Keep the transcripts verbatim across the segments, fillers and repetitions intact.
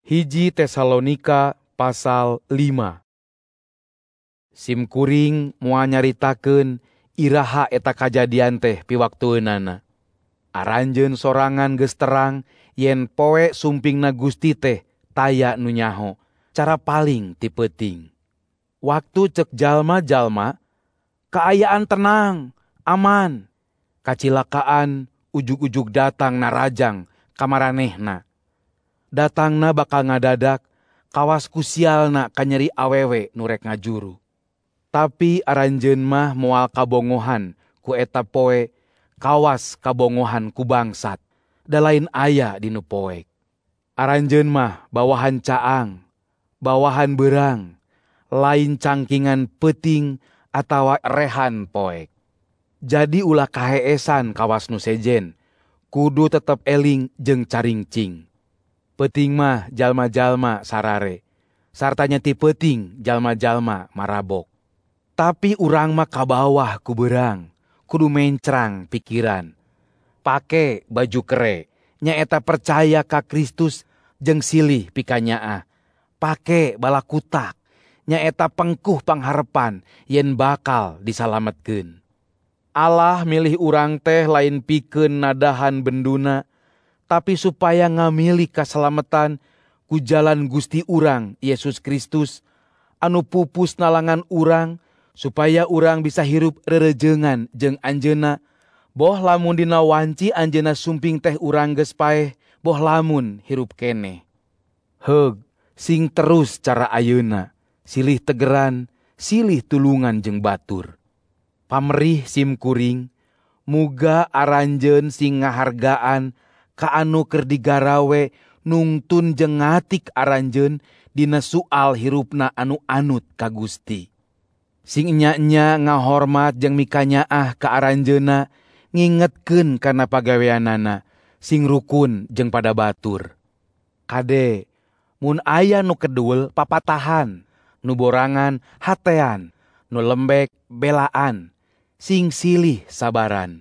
Hiji Tesalonika pasal lima. Simkuring moal nyaritakeun iraha eta kajadian teh piwaktueunana. Aranjeun sorangan geus terang yen poe sumpingna Gusti teh taya nu nyaho, cara paling ti peuting. Waktu ceuk jalma-jalma, kaayaan tenang, aman. Kacilakaan ujug-ujug datang narajang ka maranehna. Datangna bakal ngadadak, kawas ku sialna kanyeri awewe nu rek ngajuru. Tapi aranjeun mah moal kabongohan ku eta poe, kawas kabongohan ku bangsat, da lain aya dinu poek. Aranjeun mah bawahan caang, bawahan beurang, lain cangkingan peuting atawa rehan poek. Jadi ulah kaheesan kawas nu sejen, kudu tetep eling jeung caringcing. Peuting mah jalma-jalma sarare, sartanya ti peuting jalma-jalma marabok. Tapi urang mah kabawah ku beurang, kudu mencrang pikiran. Pake baju kere, nyaeta percaya ka Kristus jeung silih pikanyaah. Pake balakutak, nyaeta pengkuh pangharepan yen bakal disalametkeun. Allah milih urang teh lain pikeun nadahan benduna, tapi supaya ngamili kasalametan ku jalan Gusti urang Yesus Kristus, anu pupus nalangan urang, supaya urang bisa hirup rerejengan jeung anjeunna, boh lamun dina wanci anjeunna sumping teh urang geus paeh, boh lamun hirup keneh. Heug, sing terus cara ayeuna, silih tegeran, silih tulungan jeung batur. Pamerih simkuring, muga aranjeun sing ngahargaan ka anu keur digarawe nungtun jeung ngatik aranjeun dina soal hirupna anu anut ka Gusti. Sing nya-nya ngahormat jeung mikanyaah ka aranjeunna ngingetkeun kana pagaweanana, sing rukun jeung pada batur. Kade, mun aya nu kedul papatahan, nu borangan hatean, nu lembek belaan, sing silih sabaran.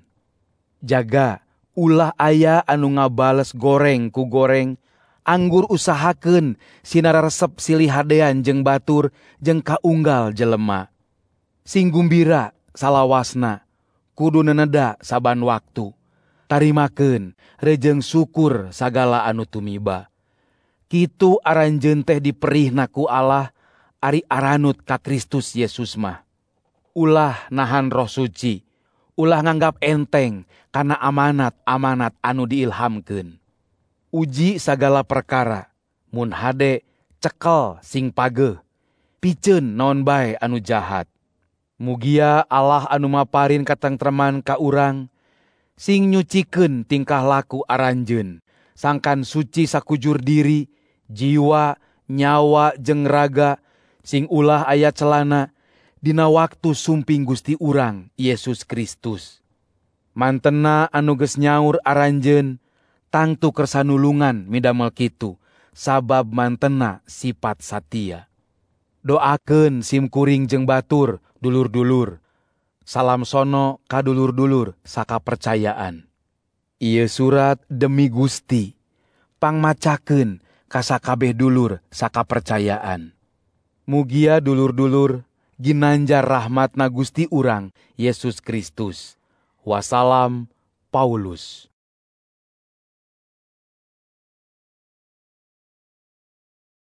Jaga, ulah aya anu ngabales goreng ku goreng, anggur usahakeun sinar resep silih hadean jeung batur jeung kaunggal jelema. Sing gumbira salawasna, kudu neneda saban waktu. Tarimakeun rejeung syukur sagala anu tumiba. Kitu aranjeun teh diperihna ku Allah ari aranut ka Kristus Yesus mah. Ulah nahan Roh Suci, ulah nganggap enteng kana amanat-amanat anu diilhamkeun. Uji sagala perkara, mun hade cekel sing pageuh, piceun naon bae anu jahat. Mugia Allah anu maparin katentreman ka urang, sing nyucikeun tingkah laku aranjeun, sangkan suci sakujur diri, jiwa, nyawa jeung raga, sing ulah aya celana dina waktu sumping Gusti urang Yesus Kristus. Mantena anu geus nyaur aranjeun, tangtu kersanulungan midamel kitu, sabab mantena sifat satia. Doakeun simkuring jeung batur, dulur-dulur. Salam sono ka dulur-dulur sakapercayaan. Ieu surat demi Gusti, pangmacakeun ka sakabeh dulur sakapercayaan. Mugia dulur-dulur ginanjar rahmatna Gusti urang Yesus Kristus. Wassalam, Paulus.